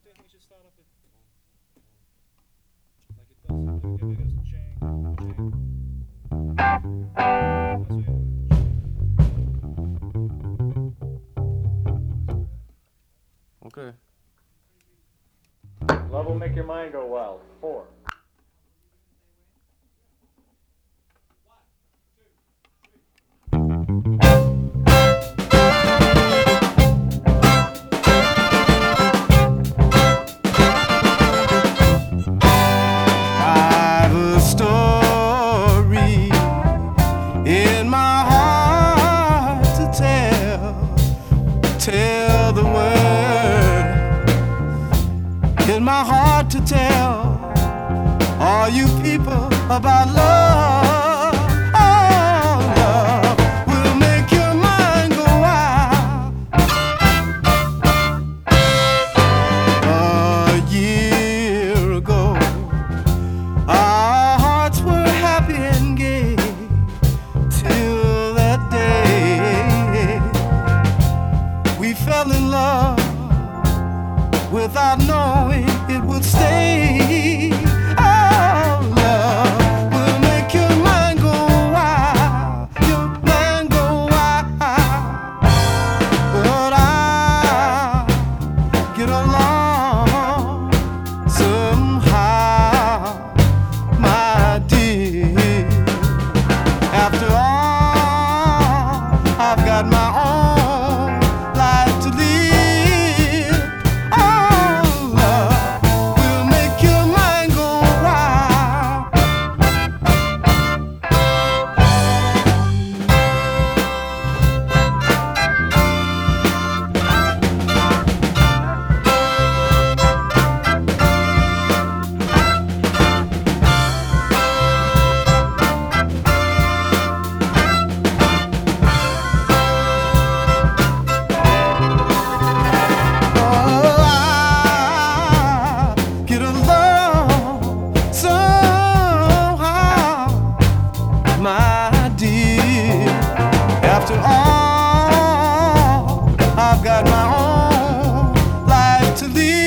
Okay. Love will make your mind go wild. 4. I've a story in my heart to tell the world, in my heart to tell all you people about love. Oh, love will make your mind go wild. A year ago, our hearts were happy and gay till that day we fell in love without knowing it would stay. Oh, love will make your mind go wild, your mind go wild. But I get along somehow, my dear. After all, I've got my own life to live. Oh, love will make your mind go wild. Get along somehow, my dear. After all, I've got my own life to live.